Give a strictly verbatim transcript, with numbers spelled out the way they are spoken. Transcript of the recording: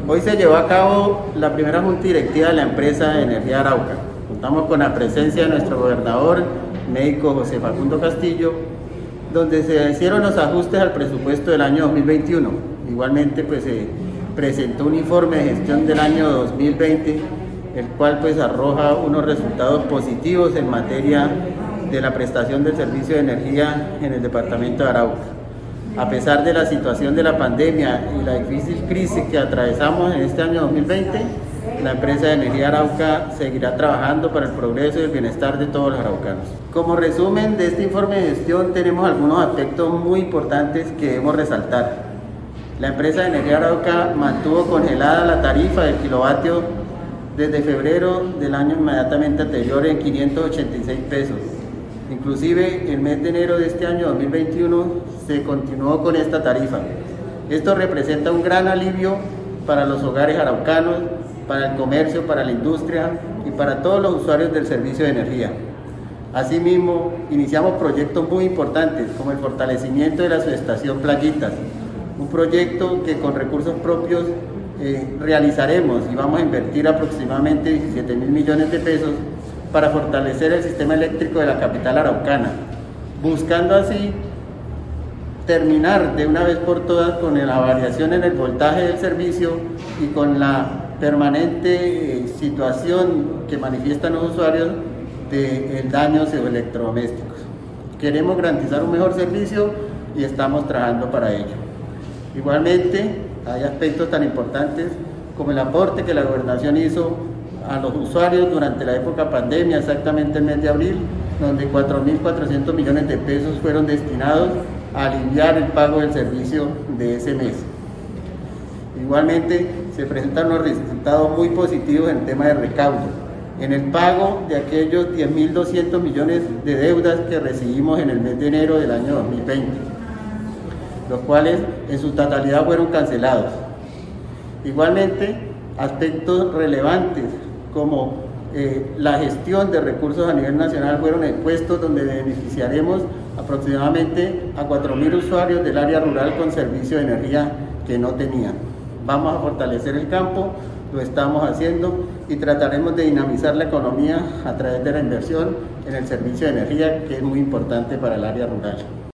Hoy se llevó a cabo la primera junta directiva de la empresa de Energía Arauca. Contamos con la presencia de nuestro gobernador, médico José Facundo Castillo, donde se hicieron los ajustes al presupuesto del año dos mil veintiuno. Igualmente pues se presentó un informe de gestión del año dos mil veinte, el cual pues arroja unos resultados positivos en materia de la prestación del servicio de energía en el departamento de Arauca. A pesar de la situación de la pandemia y la difícil crisis que atravesamos en este año dos mil veinte, la empresa de Energía Arauca seguirá trabajando para el progreso y el bienestar de todos los araucanos. Como resumen de este informe de gestión, tenemos algunos aspectos muy importantes que debemos resaltar. La empresa de Energía Arauca mantuvo congelada la tarifa del kilovatio desde febrero del año inmediatamente anterior en quinientos ochenta y seis pesos. Inclusive el mes de enero de este año dos mil veintiuno se continuó con esta tarifa. Esto representa un gran alivio para los hogares araucanos, para el comercio, para la industria y para todos los usuarios del servicio de energía. Asimismo, iniciamos proyectos muy importantes como el fortalecimiento de la subestación Playitas, un proyecto que con recursos propios eh, realizaremos y vamos a invertir aproximadamente diecisiete mil millones de pesos para fortalecer el sistema eléctrico de la capital araucana, buscando así terminar de una vez por todas con la variación en el voltaje del servicio y con la permanente eh, situación que manifiestan los usuarios de eh, daños electrodomésticos. Queremos garantizar un mejor servicio y estamos trabajando para ello. Igualmente, hay aspectos tan importantes como el aporte que la gobernación hizo a los usuarios durante la época pandemia, exactamente el mes de abril, donde cuatro mil cuatrocientos millones de pesos fueron destinados a aliviar el pago del servicio de ese mes. Igualmente, se presentan unos resultados muy positivos en el tema de recaudo, en el pago de aquellos diez mil doscientos millones de deudas que recibimos en el mes de enero del año dos mil veinte, los cuales en su totalidad fueron cancelados. Igualmente, aspectos relevantes como eh, la gestión de recursos a nivel nacional fueron expuestos, donde beneficiaremos aproximadamente a cuatro mil usuarios del área rural con servicio de energía que no tenían. Vamos a fortalecer el campo, lo estamos haciendo y trataremos de dinamizar la economía a través de la inversión en el servicio de energía, que es muy importante para el área rural.